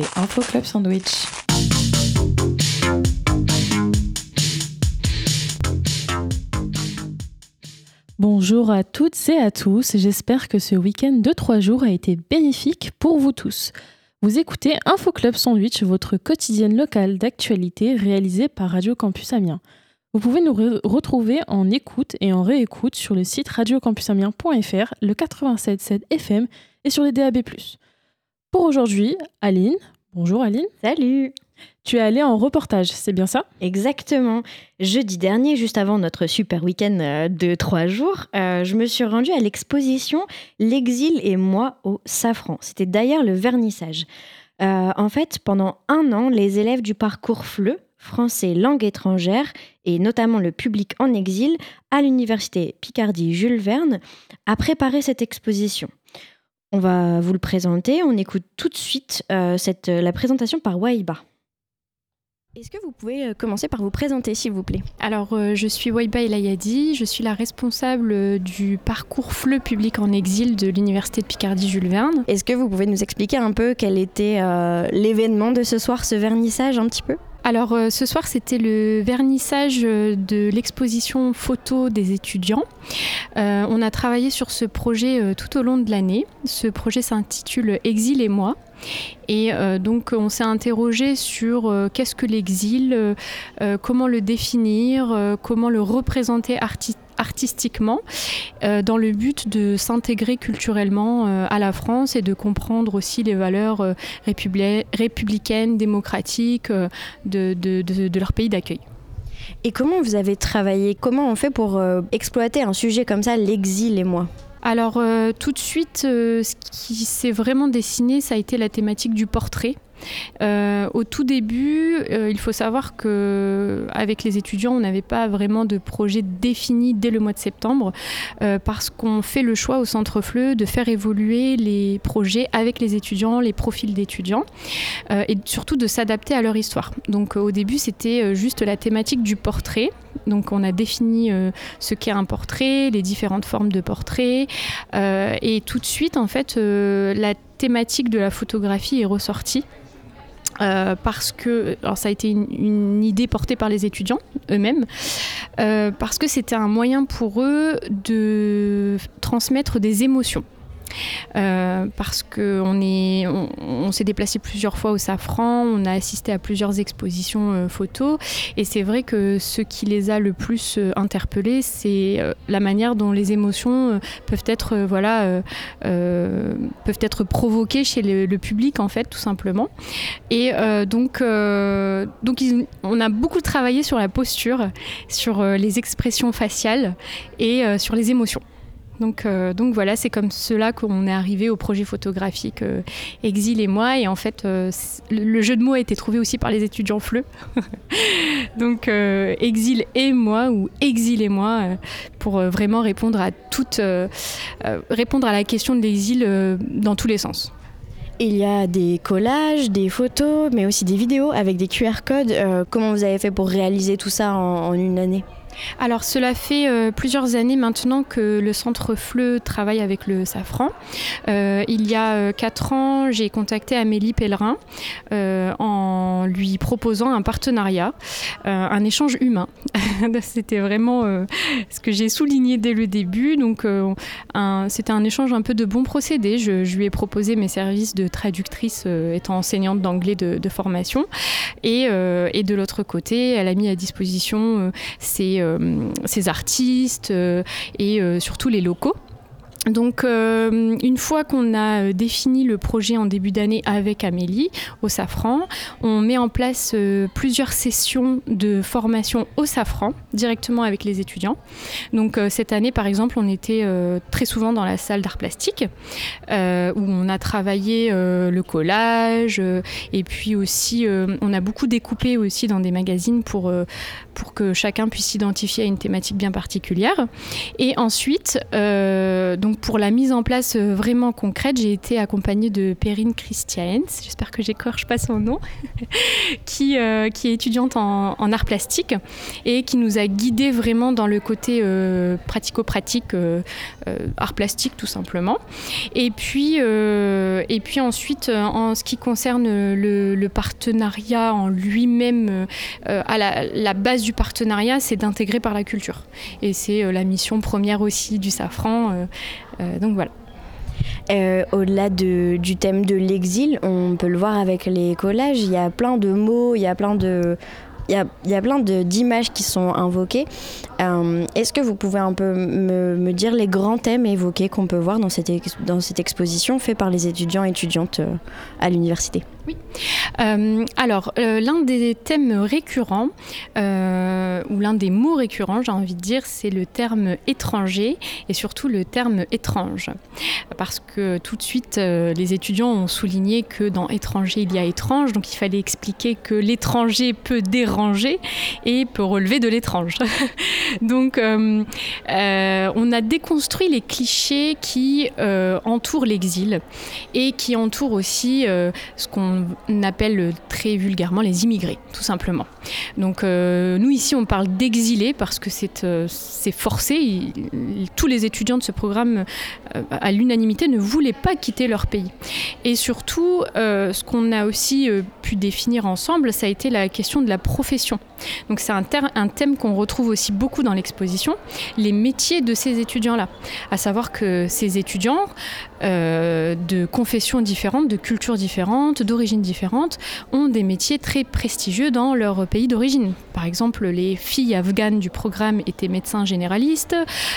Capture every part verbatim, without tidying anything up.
Info Club Sandwich. Bonjour à toutes et à tous, j'espère que ce week-end de trois jours a été bénéfique pour vous tous. Vous écoutez Info Club Sandwich, votre quotidienne locale d'actualité réalisée par Radio Campus Amiens. Vous pouvez nous re- retrouver en écoute et en réécoute sur le site radio campus amiens point f r, le quatre-vingt-sept virgule sept F M et sur les D A B plus. Pour aujourd'hui, Aline. Bonjour Aline. Salut. Tu es allée en reportage, c'est bien ça ? Exactement. Jeudi dernier, juste avant notre super week-end de trois jours, euh, je me suis rendue à l'exposition L'exil et moi au Safran. C'était d'ailleurs le vernissage. Euh, en fait, pendant un an, les élèves du parcours F L E, français langue étrangère, et notamment le public en exil, à l'université Picardie Jules Verne, a préparé cette exposition. On va vous le présenter. On écoute tout de suite euh, cette, la présentation par Waiba. Est-ce que vous pouvez commencer par vous présenter, s'il vous plaît ? Alors, euh, je suis Waiba Elayadi, je suis la responsable du parcours F L E public en exil de l'université de Picardie Jules Verne. Est-ce que vous pouvez nous expliquer un peu quel était euh, l'événement de ce soir, ce vernissage un petit peu ? Alors euh, ce soir c'était le vernissage de l'exposition photo des étudiants. Euh, on a travaillé sur ce projet euh, tout au long de l'année. Ce projet s'intitule Exil et moi. Et euh, donc on s'est interrogé sur euh, qu'est-ce que l'exil, euh, euh, comment le définir, euh, comment le représenter arti- artistiquement, euh, dans le but de s'intégrer culturellement euh, à la France et de comprendre aussi les valeurs euh, républi- républicaines, démocratiques euh, de, de, de, de leur pays d'accueil. Et comment vous avez travaillé ? Comment on fait pour euh, exploiter un sujet comme ça, l'exil et moi ? Alors euh, tout de suite, euh, ce qui s'est vraiment dessiné, ça a été la thématique du portrait. Euh, au tout début, euh, il faut savoir qu'avec les étudiants, on n'avait pas vraiment de projet défini dès le mois de septembre, euh, parce qu'on fait le choix au Centre F L E de faire évoluer les projets avec les étudiants, les profils d'étudiants, euh, et surtout de s'adapter à leur histoire. Donc euh, au début, c'était juste la thématique du portrait. Donc on a défini euh, ce qu'est un portrait, les différentes formes de portrait, euh, et tout de suite, en fait, euh, la thématique de la photographie est ressortie. Euh, parce que, alors ça a été une, une idée portée par les étudiants eux-mêmes, euh, parce que c'était un moyen pour eux de transmettre des émotions. Euh, parce qu'on est, on, on s'est déplacé plusieurs fois au Safran, on a assisté à plusieurs expositions euh, photos, et c'est vrai que ce qui les a le plus euh, interpellés, c'est euh, la manière dont les émotions euh, peuvent être, euh, voilà, euh, euh, peuvent être provoquées chez le, le public, en fait, tout simplement. Et euh, donc, euh, donc ils, on a beaucoup travaillé sur la posture, sur euh, les expressions faciales et euh, sur les émotions. Donc, euh, donc voilà, c'est comme cela qu'on est arrivé au projet photographique euh, Exil et moi. Et en fait, euh, le jeu de mots a été trouvé aussi par les étudiants F L E. Donc euh, Exil et moi ou Exil et moi euh, pour euh, vraiment répondre à toute, euh, euh, répondre à la question de l'exil euh, dans tous les sens. Il y a des collages, des photos, mais aussi des vidéos avec des Q R codes. Euh, comment vous avez fait pour réaliser tout ça en, en une année ? Alors cela fait euh, plusieurs années maintenant que le Centre F L E travaille avec le Safran. Euh, il y a euh, quatre ans, j'ai contacté Amélie Pellerin euh, en lui proposant un partenariat, euh, un échange humain. C'était vraiment euh, ce que j'ai souligné dès le début. Donc euh, un, c'était un échange un peu de bons procédés. Je, je lui ai proposé mes services de traductrice euh, étant enseignante d'anglais de, de formation. Et, euh, et de l'autre côté, elle a mis à disposition euh, ses euh, ces artistes euh, et euh, surtout les locaux. Donc euh, une fois qu'on a défini le projet en début d'année avec Amélie au Safran, on met en place euh, plusieurs sessions de formation au Safran directement avec les étudiants. Donc euh, cette année par exemple on était euh, très souvent dans la salle d'art plastique euh, où on a travaillé euh, le collage euh, et puis aussi euh, on a beaucoup découpé aussi dans des magazines pour, euh, pour que chacun puisse s'identifier à une thématique bien particulière. Et ensuite euh, donc donc pour la mise en place euh, vraiment concrète, j'ai été accompagnée de Perrine Christiaens, j'espère que j'écorche pas son nom, qui, euh, qui est étudiante en, en art plastique et qui nous a guidés vraiment dans le côté euh, pratico-pratique, euh, euh, art plastique tout simplement. Et puis, euh, et puis ensuite, en ce qui concerne le, le partenariat en lui-même, euh, à la, la base du partenariat, c'est d'intégrer par la culture. Et c'est euh, la mission première aussi du Safran. Euh, euh, donc voilà. Euh, au-delà de, du thème de l'exil, on peut le voir avec les collages, il y a plein de mots, il y a plein de... Il y a, il y a plein de, d'images qui sont invoquées. Euh, est-ce que vous pouvez un peu me, me dire les grands thèmes évoqués qu'on peut voir dans cette, ex, dans cette exposition faite par les étudiants et étudiantes euh, à l'université ? Oui. Euh, alors, euh, l'un des thèmes récurrents, euh, ou l'un des mots récurrents, j'ai envie de dire, c'est le terme étranger et surtout le terme étrange. Parce que tout de suite, euh, les étudiants ont souligné que dans étranger, il y a étrange, donc il fallait expliquer que l'étranger peut déranger et peut relever de l'étrange. Donc, euh, euh, on a déconstruit les clichés qui euh, entourent l'exil et qui entourent aussi euh, ce qu'on on appelle très vulgairement les immigrés, tout simplement. Donc euh, nous ici on parle d'exilés parce que c'est, euh, c'est forcé. Il, il, tous les étudiants de ce programme euh, à l'unanimité ne voulaient pas quitter leur pays. Et surtout, euh, ce qu'on a aussi euh, pu définir ensemble, ça a été la question de la profession. Donc c'est un, ter- un thème qu'on retrouve aussi beaucoup dans l'exposition, les métiers de ces étudiants-là. À savoir que ces étudiants euh, de confessions différentes, de cultures différentes, d'origines différentes, ont des métiers très prestigieux dans leur pays d'origine. Par exemple, les filles afghanes du programme étaient médecins généralistes,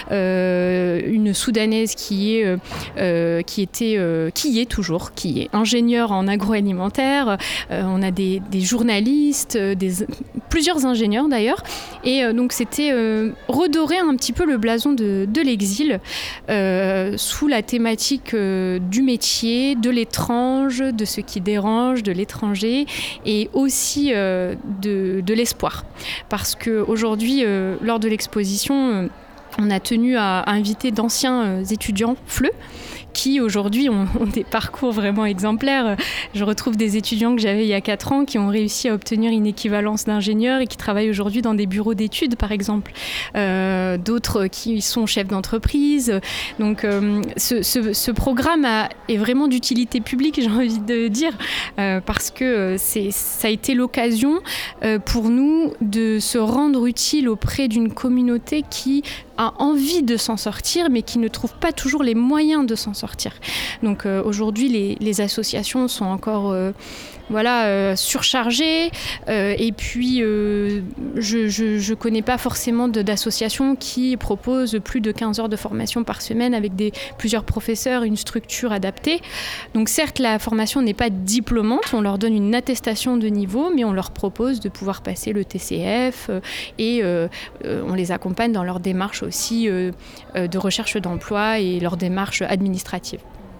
euh, une soudanaise qui est, euh, qui était, euh, qui est toujours, qui est ingénieure en agroalimentaire, euh, on a des, des journalistes, des, plusieurs ingénieurs d'ailleurs, et euh, donc c'était euh, redorer un petit peu le blason de, de l'exil euh, sous la thématique euh, du métier, de l'étrange, de ce qui dérange, de l'étranger et aussi euh, de, de l'espoir. Parce qu'aujourd'hui, euh, lors de l'exposition, euh, on a tenu à, à inviter d'anciens euh, étudiants F L E qui aujourd'hui ont, ont des parcours vraiment exemplaires. Je retrouve des étudiants que j'avais il y a quatre ans qui ont réussi à obtenir une équivalence d'ingénieur et qui travaillent aujourd'hui dans des bureaux d'études, par exemple. Euh, d'autres qui sont chefs d'entreprise. Donc euh, ce, ce, ce programme a, est vraiment d'utilité publique, j'ai envie de dire, euh, parce que c'est, ça a été l'occasion euh, pour nous de se rendre utile auprès d'une communauté qui a envie de s'en sortir, mais qui ne trouve pas toujours les moyens de s'en sortir. Donc euh, aujourd'hui, les, les associations sont encore euh, voilà, euh, surchargées. Euh, et puis, euh, je ne connais pas forcément de, d'associations qui proposent plus de quinze heures de formation par semaine avec des, plusieurs professeurs, une structure adaptée. Donc certes, la formation n'est pas diplômante, on leur donne une attestation de niveau, mais on leur propose de pouvoir passer le T C F euh, et euh, euh, on les accompagne dans leur démarche aussi euh, euh, de recherche d'emploi et leur démarche administrative.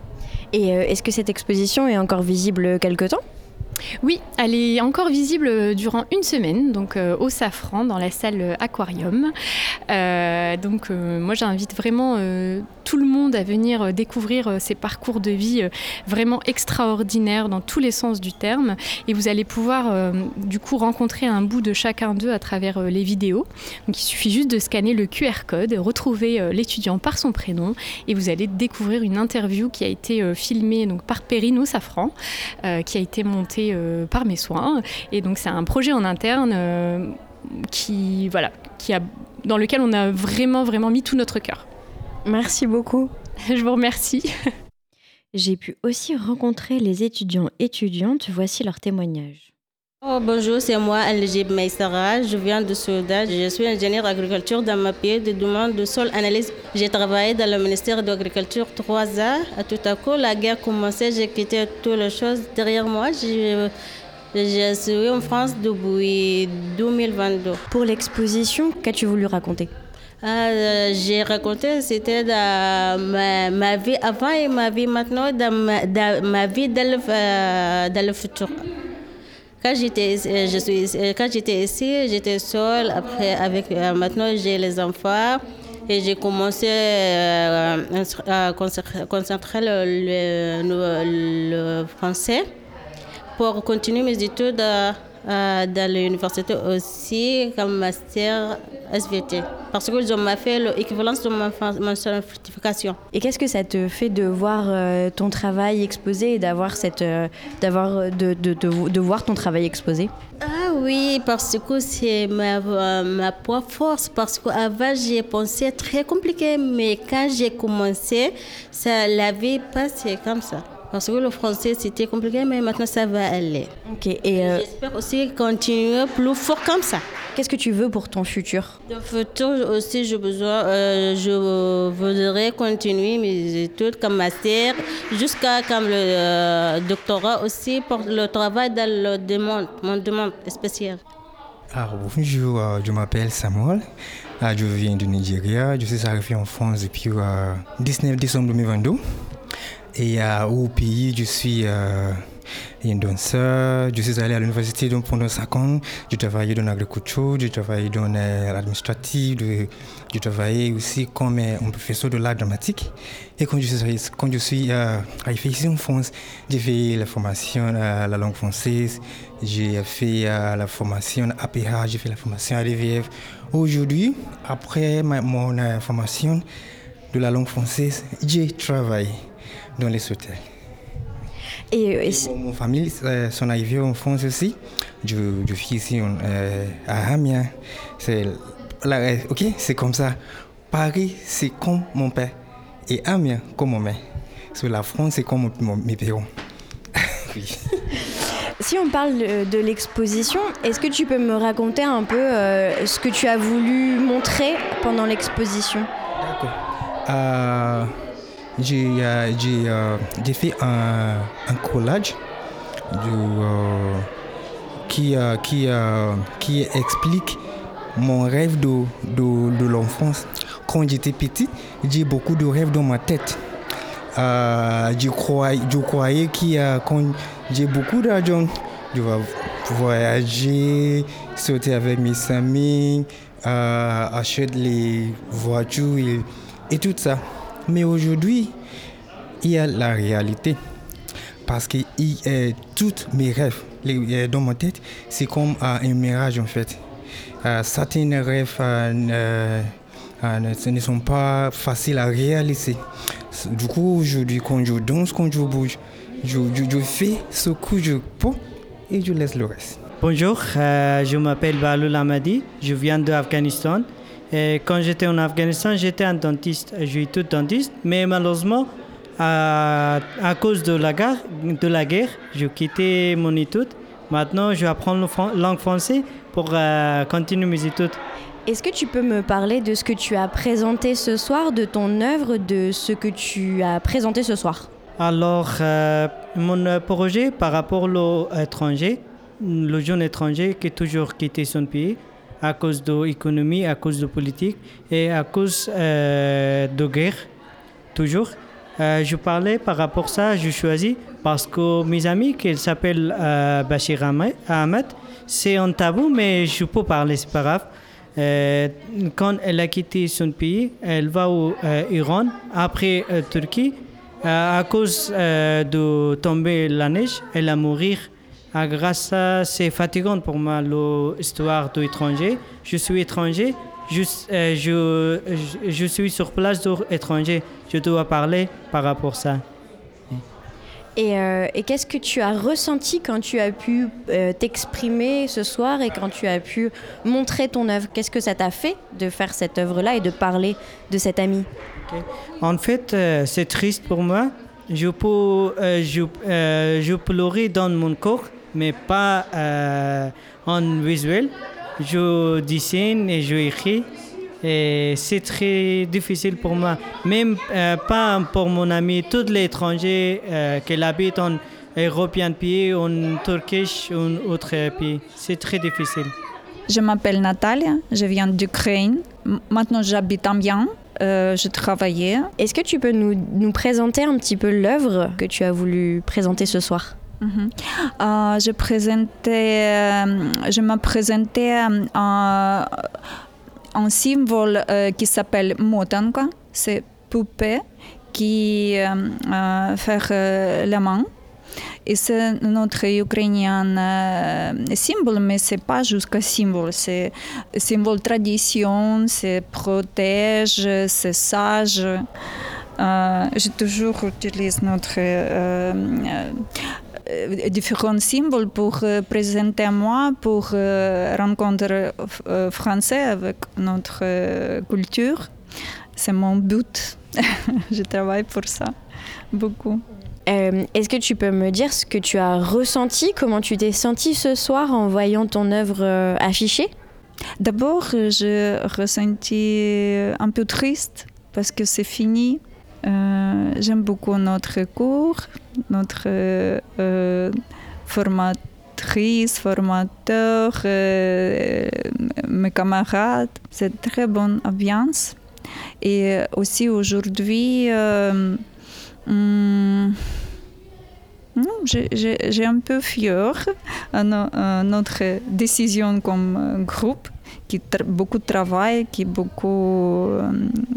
Et euh, est-ce que cette exposition est encore visible quelque temps ? Oui, elle est encore visible durant une semaine, donc euh, au Safran, dans la salle Aquarium. Euh, donc euh, moi j'invite vraiment euh, tout le monde à venir découvrir euh, ces parcours de vie euh, vraiment extraordinaires dans tous les sens du terme. Et vous allez pouvoir euh, du coup rencontrer un bout de chacun d'eux à travers euh, les vidéos. Donc il suffit juste de scanner le Q R code, retrouver euh, l'étudiant par son prénom et vous allez découvrir une interview qui a été euh, filmée donc, par Perrine au Safran, euh, qui a été montée Euh, par mes soins. Et donc c'est un projet en interne euh, qui, voilà, qui a, dans lequel on a vraiment, vraiment mis tout notre cœur. Merci beaucoup. Je vous remercie. J'ai pu aussi rencontrer les étudiants étudiantes. Voici leur témoignage. Oh, bonjour, c'est moi, Aljib Maïsara. Je viens de Soudan. Je suis ingénieur d'agriculture dans ma pays de demande de sol analyse. J'ai travaillé dans le ministère de l'Agriculture trois ans. À tout à coup, la guerre commençait. J'ai quitté toutes les choses derrière moi. Je, je suis en France depuis deux mille vingt-deux. Pour l'exposition, qu'as-tu voulu raconter ? Euh, j'ai raconté, c'était dans ma, ma vie avant et ma vie maintenant, dans ma, dans ma vie dans le, euh, dans le futur. Quand j'étais, je suis, quand j'étais ici, j'étais seule. Après, avec, maintenant, j'ai les enfants. Et j'ai commencé euh, à concentrer le, le, le français pour continuer mes études euh, dans l'université aussi comme master S V T. Parce que je m'ai fait l'équivalence de ma, ma certification. Et qu'est-ce que ça te fait de voir euh, ton travail exposé et d'avoir cette, euh, d'avoir, de, de, de, de voir ton travail exposé? Ah oui, parce que c'est ma, ma point force. Parce qu'avant, j'ai pensé très compliqué, mais quand j'ai commencé, ça l'avait passé comme ça. Parce que le français, c'était compliqué, mais maintenant, ça va aller. Ok. Et euh... j'espère aussi continuer plus fort comme ça. Qu'est-ce que tu veux pour ton futur? Dans le futur aussi, j'ai besoin, euh, je voudrais continuer mes études comme master, jusqu'à comme le euh, doctorat aussi, pour le travail dans le demande, mon demande spéciale. Alors, bonjour, euh, je m'appelle Samuel, euh, je viens du Nigeria, je suis arrivé en France depuis euh, dix-neuf décembre deux mille vingt-deux. Et euh, au pays, je suis euh, un danseur, je suis allé à l'université donc, pendant cinq ans, j'ai travaillé dans l'agriculture, j'ai travaillé dans euh, l'administratif, j'ai travaillé aussi comme euh, un professeur de l'art dramatique. Et quand je suis, quand je suis euh, arrivé ici en France, j'ai fait la formation à la langue française, j'ai fait euh, la formation à A P H, j'ai fait la formation à D V F. Aujourd'hui, après ma, mon euh, formation de la langue française, j'ai travaillé dans les hôtels. Et, et mon, mon famille euh, sont arrivés en France aussi. Je, je vis ici euh, à Amiens. C'est, là, ok, c'est comme ça. Paris, c'est comme mon père. Et Amiens, comme mon mère. Sur la France, c'est comme mon, mon, mes parents. Oui. Si on parle de, de l'exposition, est-ce que tu peux me raconter un peu euh, ce que tu as voulu montrer pendant l'exposition? D'accord. Euh, J'ai, euh, j'ai, euh, j'ai fait un, un collage de, euh, qui, euh, qui, euh, qui explique mon rêve de, de, de l'enfance. Quand j'étais petit, j'ai beaucoup de rêves dans ma tête. Euh, je, croyais, je croyais que euh, quand j'ai beaucoup d'argent, je vais voyager, sortir avec mes amis, euh, acheter les voitures et, et tout ça. Mais aujourd'hui, il y a la réalité. Parce que il, euh, tous mes rêves les, euh, dans ma tête, c'est comme euh, un mirage en fait. Euh, certains rêves euh, euh, ne sont pas faciles à réaliser. Du coup, aujourd'hui, quand je danse, quand je bouge, je, je, je fais ce que je peux et je laisse le reste. Bonjour, euh, je m'appelle Baloul Amadi, je viens d'Afghanistan. Et quand j'étais en Afghanistan, j'étais un dentiste, je suis tout dentiste, mais malheureusement, à, à cause de la, guerre, de la guerre, j'ai quitté mon étude. Maintenant, je vais apprendre la langue française pour euh, continuer mes études. Est-ce que tu peux me parler de ce que tu as présenté ce soir, de ton œuvre, de ce que tu as présenté ce soir? Alors, euh, mon projet par rapport aux étrangers, le jeune étranger qui a toujours quitté son pays, à cause de l'économie, à cause de la politique et à cause euh, de guerre, toujours. Euh, je parlais par rapport à ça, je choisis parce que mes amis, qui s'appellent euh, Bachir Ahmed, c'est un tabou, mais je peux parler, c'est pas grave. Euh, quand elle a quitté son pays, elle va au euh, Iran, après euh, Turquie, euh, à cause euh, de tomber la neige, elle a mourir. Ah, grâce à ça, c'est fatigant pour moi l'histoire de l'étranger. Je suis étranger, je, euh, je, je suis sur place d'étranger. Je dois parler par rapport à ça. Et, euh, et qu'est-ce que tu as ressenti quand tu as pu euh, t'exprimer ce soir et quand tu as pu montrer ton œuvre? Qu'est-ce que ça t'a fait de faire cette œuvre-là et de parler de cet ami? Okay. En fait, euh, c'est triste pour moi. Je peux, euh, je, euh, je pleurais dans mon corps, mais pas euh, en visuel. Je dessine et je écris. Et c'est très difficile pour moi. Même euh, pas pour mon ami, tous les étrangers euh, qui habitent en européen pays, en Turquie ou en autre pays. C'est très difficile. Je m'appelle Natalia, je viens d'Ukraine. Maintenant, j'habite à Amiens. Euh, je travaillais. Est-ce que tu peux nous, nous présenter un petit peu l'œuvre que tu as voulu présenter ce soir? Mm-hmm. euh, je, présentais, euh, je me présentais euh, un symbole euh, qui s'appelle motanka, c'est poupée qui euh, euh, fait euh, la main. Et c'est notre ukrainien euh, symbole, mais ce n'est pas juste un symbole, c'est un symbole de tradition, c'est protège, c'est sage. Euh, j'ai toujours utilisé notre euh, euh, différents symboles pour euh, présenter moi, pour euh, rencontrer euh, français avec notre euh, culture. C'est mon but. Je travaille pour ça beaucoup. Euh, est-ce que tu peux me dire ce que tu as ressenti, comment tu t'es sentie ce soir en voyant ton œuvre euh, affichée? D'abord, j'ai ressenti un peu triste parce que c'est fini. Euh, j'aime beaucoup notre cours, notre euh, formatrice, formateur, euh, mes camarades. C'est une très bonne ambiance. Et aussi aujourd'hui, euh, hum, j'ai, j'ai, j'ai un peu fière à, no, à notre décision comme groupe, qui tra- beaucoup travaille, qui beaucoup euh,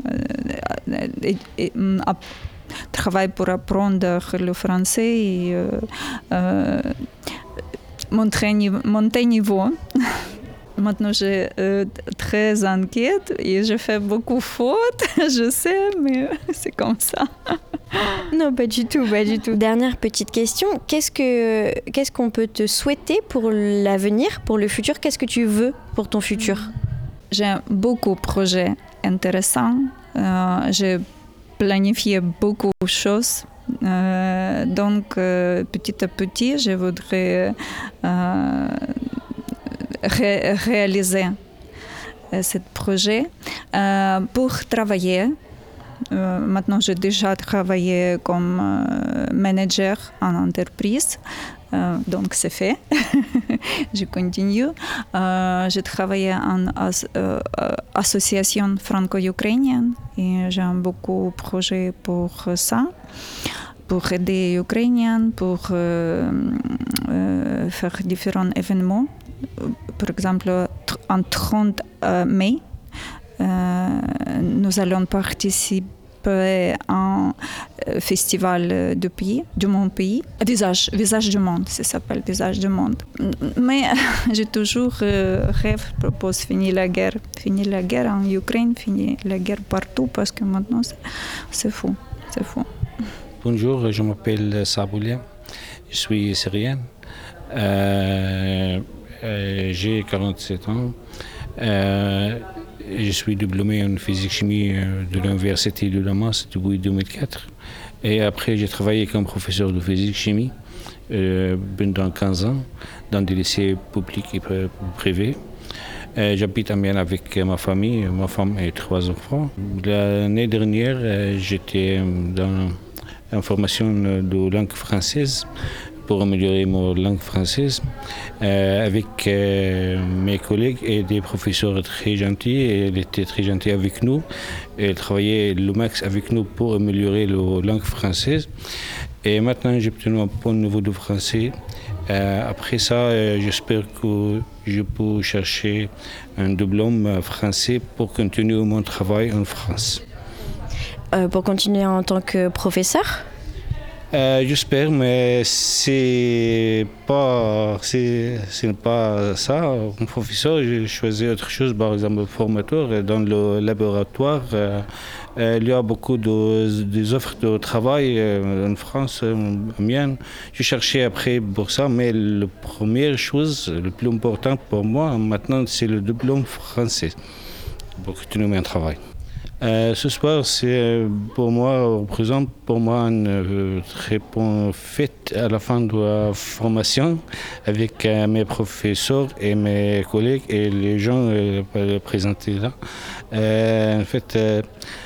et, et, a, travaille pour apprendre le français et euh, euh, montrer, monter niveau. Maintenant, je suis euh, très inquiète et je fais beaucoup de fautes, je sais, mais c'est comme ça. Non, pas du tout, pas du tout. Dernière petite question, qu'est-ce que, qu'est-ce qu'on peut te souhaiter pour l'avenir, pour le futur? Qu'est-ce que tu veux pour ton futur? J'ai beaucoup de projets intéressants. Euh, j'ai planifié beaucoup de choses. Euh, donc, euh, petit à petit, je voudrais euh, ré- réaliser euh, ce projet euh, pour travailler. Euh, maintenant, j'ai déjà travaillé comme euh, manager en entreprise, euh, donc c'est fait. Je continue. Euh, j'ai travaillé en as, euh, association franco-ukrainienne et j'ai beaucoup de projets pour ça, pour aider les Ukrainiens, pour euh, euh, faire différents événements. Par exemple, en trente mai, Euh, nous allons participer à un festival du pays, de mon pays. Visage, visage du monde, ça s'appelle Visage du monde. Mais j'ai toujours euh, rêve pour finir la guerre, finir la guerre en Ukraine, finir la guerre partout, parce que maintenant c'est, c'est fou, c'est fou. Bonjour, je m'appelle Saboulia, je suis syrienne, euh, euh, j'ai quarante-sept ans. Euh, Je suis diplômé en physique-chimie de l'Université de Damas depuis deux mille quatre. Et après, j'ai travaillé comme professeur de physique-chimie euh, pendant quinze ans dans des lycées publics et privés. Euh, j'habite en Amiens avec ma famille, ma femme et trois enfants. L'année dernière, j'étais dans une formation de langue française pour améliorer ma langue française euh, avec euh, mes collègues et des professeurs très gentils. Et elle était très gentille avec nous. Elle travaillait le max avec nous pour améliorer la langue française. Et maintenant, j'ai obtenu un bon niveau de français. Euh, après ça, euh, j'espère que je peux chercher un diplôme français pour continuer mon travail en France. Euh, pour continuer en tant que professeur? Euh, j'espère, mais c'est pas, c'est, ce n'est pas ça. Comme professeur, j'ai choisi autre chose, par exemple formateur. Dans le laboratoire, euh, euh, il y a beaucoup de, des offres de travail euh, en France, en Amiens. Je cherchais après pour ça, mais la première chose, le plus important pour moi maintenant, c'est le diplôme français pour continuer mon travail. Euh, ce soir, c'est pour moi, représente pour moi une euh, très bonne fête à la fin de la formation avec euh, mes professeurs et mes collègues et les gens euh, présentés là. Euh, en fait, euh,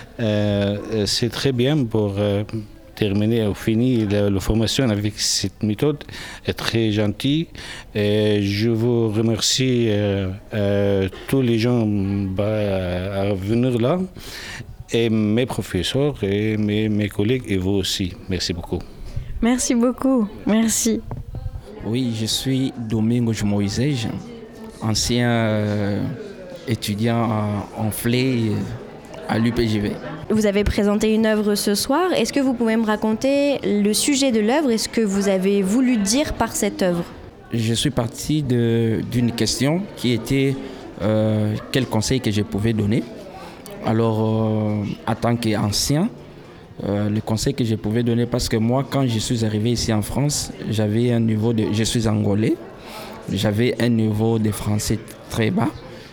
euh, c'est très bien pour euh, terminer ou finir la, la formation avec cette méthode. Est très gentille. Et je vous remercie euh, euh, tous les gens bah, à venir là, et mes professeurs et mes, mes collègues et vous aussi. Merci beaucoup. Merci beaucoup. Merci. Oui, je suis Domingo Moïse, ancien euh, étudiant en, en F L E à l'U P J V. Vous avez présenté une œuvre ce soir. Est-ce que vous pouvez me raconter le sujet de l'œuvre et ce que vous avez voulu dire par cette œuvre ? Je suis parti de, d'une question qui était euh, quel conseil que je pouvais donner. Alors, euh, en tant qu'ancien, euh, le conseil que je pouvais donner, parce que moi, quand je suis arrivé ici en France, j'avais un niveau de... Je suis angolais, j'avais un niveau de français très bas.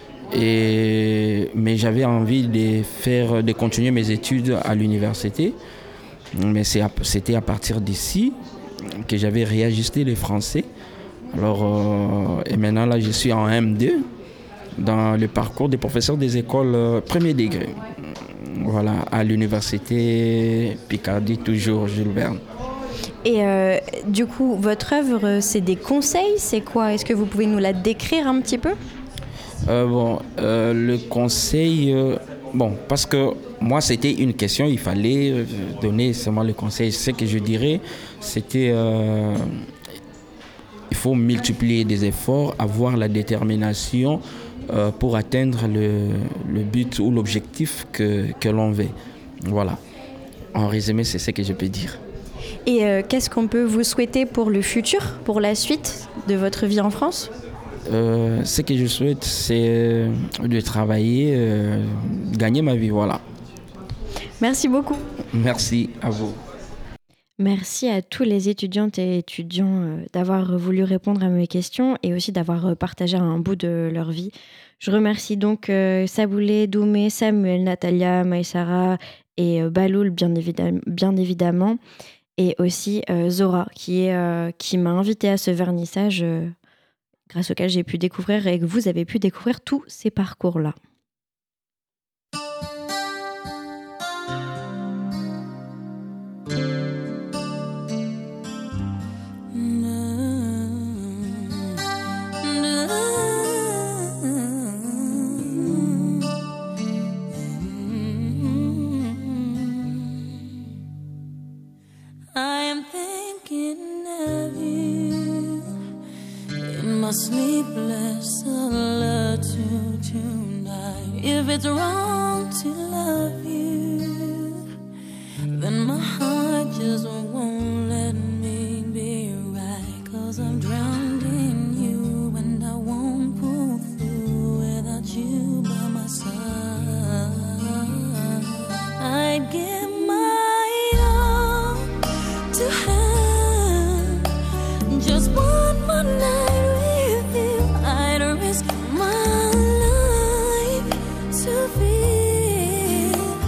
Et, mais j'avais envie de faire, de continuer mes études à l'université. Mais c'est à, c'était à partir d'ici que j'avais réajusté le français. Alors, euh, et maintenant là, je suis en M deux dans le parcours des professeurs des écoles euh, premier degré. Voilà, à l'université Picardie, toujours Jules Verne. Et euh, du coup, votre œuvre, c'est des conseils, c'est quoi ? Est-ce que vous pouvez nous la décrire un petit peu ? Euh, bon, euh, le conseil, euh, bon, parce que moi c'était une question, il fallait euh, donner seulement le conseil. Ce que je dirais, c'était, euh, il faut multiplier des efforts, avoir la détermination euh, pour atteindre le, le but ou l'objectif que, que l'on veut. Voilà, en résumé, c'est ce que je peux dire. Et euh, qu'est-ce qu'on peut vous souhaiter pour le futur, pour la suite de votre vie en France ? Euh, ce que je souhaite, c'est de travailler, euh, gagner ma vie, voilà. Merci beaucoup. Merci à vous. Merci à tous les étudiantes et étudiants euh, d'avoir voulu répondre à mes questions et aussi d'avoir euh, partagé un bout de leur vie. Je remercie donc euh, Saboulé, Doumé, Samuel, Natalia, Maïsara et euh, Baloul, bien, évidem- bien évidemment, et aussi euh, Zora, qui, est, euh, qui m'a invitée à ce vernissage euh, grâce auquel j'ai pu découvrir et que vous avez pu découvrir tous ces parcours-là. My sleepless solitude tonight. If it's wrong to love you, then my heart just won't let me be right. 'Cause I'm drowned in you and I won't pull through without you by my side. I'd give my all to have just one more night. Risk my life to feel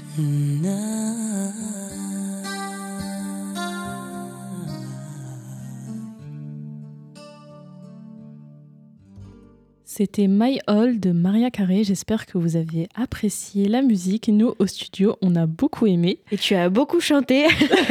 C'était My All de Maria Carey. J'espère que vous avez apprécié la musique. Nous, au studio, on a beaucoup aimé. Et tu as beaucoup chanté.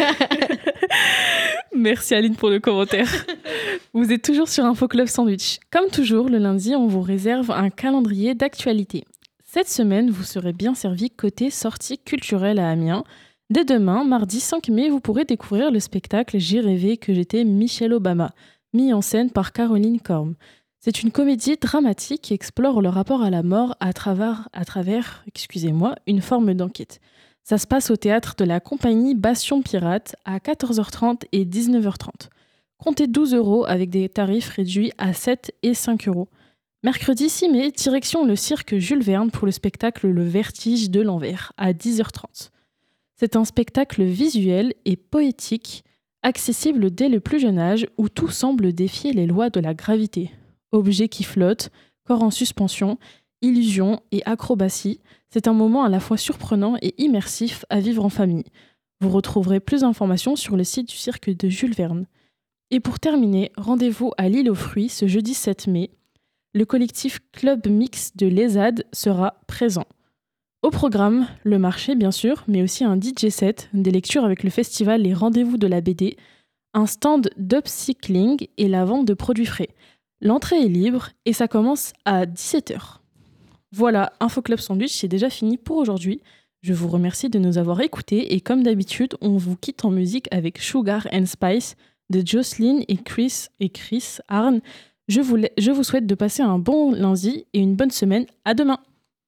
Merci Aline pour le commentaire. Vous êtes toujours sur Info Club Sandwich. Comme toujours, le lundi, on vous réserve un calendrier d'actualité. Cette semaine, vous serez bien servi côté sortie culturelle à Amiens. Dès demain, mardi cinq mai, vous pourrez découvrir le spectacle J'ai rêvé que j'étais Michelle Obama, mis en scène par Caroline Corm. C'est une comédie dramatique qui explore le rapport à la mort à travers, à travers excusez-moi, une forme d'enquête. Ça se passe au théâtre de la compagnie Bastion Pirate à quatorze heures trente et dix-neuf heures trente. Comptez douze euros avec des tarifs réduits à sept et cinq euros. Mercredi six mai, direction le cirque Jules Verne pour le spectacle Le Vertige de l'envers à dix heures trente. C'est un spectacle visuel et poétique, accessible dès le plus jeune âge où tout semble défier les lois de la gravité. Objets qui flottent, corps en suspension, illusions et acrobaties, c'est un moment à la fois surprenant et immersif à vivre en famille. Vous retrouverez plus d'informations sur le site du cirque de Jules Verne. Et pour terminer, rendez-vous à l'Île aux Fruits ce jeudi sept mai. Le collectif Club Mix de l'Ezad sera présent. Au programme, le marché bien sûr, mais aussi un D J set, des lectures avec le festival Les Rendez-vous de la B D, un stand d'upcycling et la vente de produits frais. L'entrée est libre et ça commence à dix-sept heures. Voilà, Info Club Sandwich, c'est déjà fini pour aujourd'hui. Je vous remercie de nous avoir écoutés et comme d'habitude, on vous quitte en musique avec Sugar and Spice de Jocelyn et Chris et Chris Arne. Je vous, je vous souhaite de passer un bon lundi et une bonne semaine. À demain.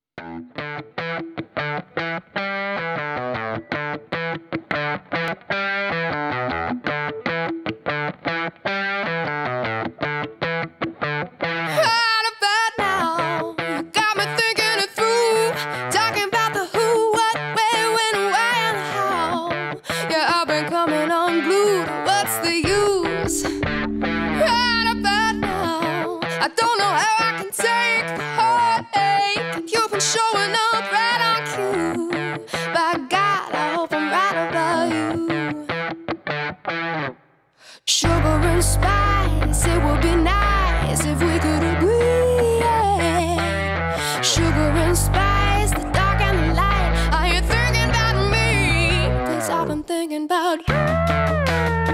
Showing up right on cue, by God, I hope I'm right about you. Sugar and spice, it would be nice if we could agree. Yeah. Sugar and spice, the dark and the light. Are you thinking about me? 'Cause I've been thinking about you.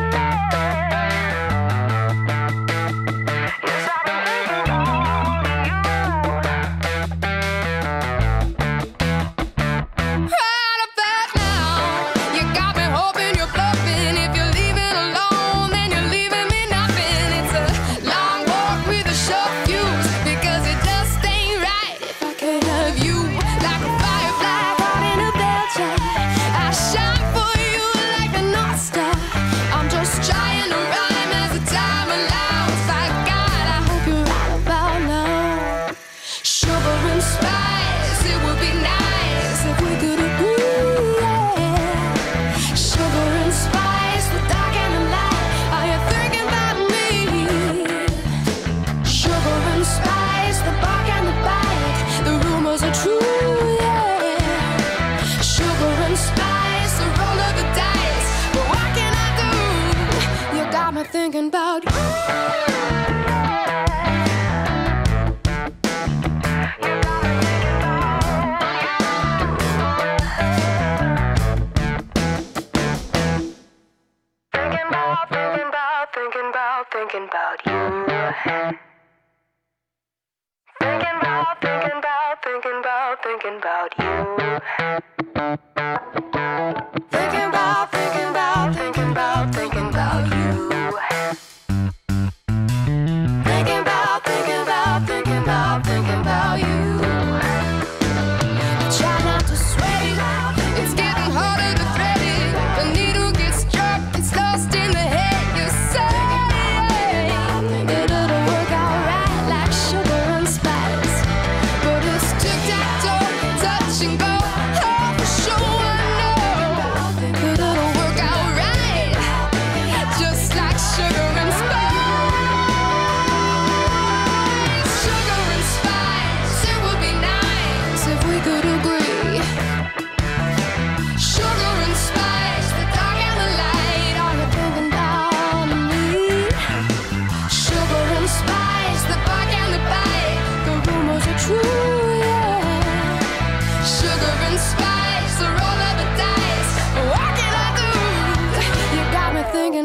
Thinking about you. Thinking about, thinking about you. Thinking about, thinking about, thinking about, thinking about you. Thinking about, thinking about, thinking about, thinking about you. Thinking about, thinking about, thinking about, thinking about you. Try not to sweat it. It's getting harder to thread it. The needle gets struck, it's lost in the head. You say it doesn't work out right like sugar and spice, but it's tic-tac-toe, touch and go. Oh, for sure.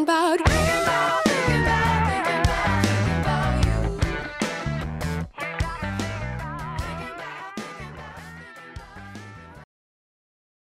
about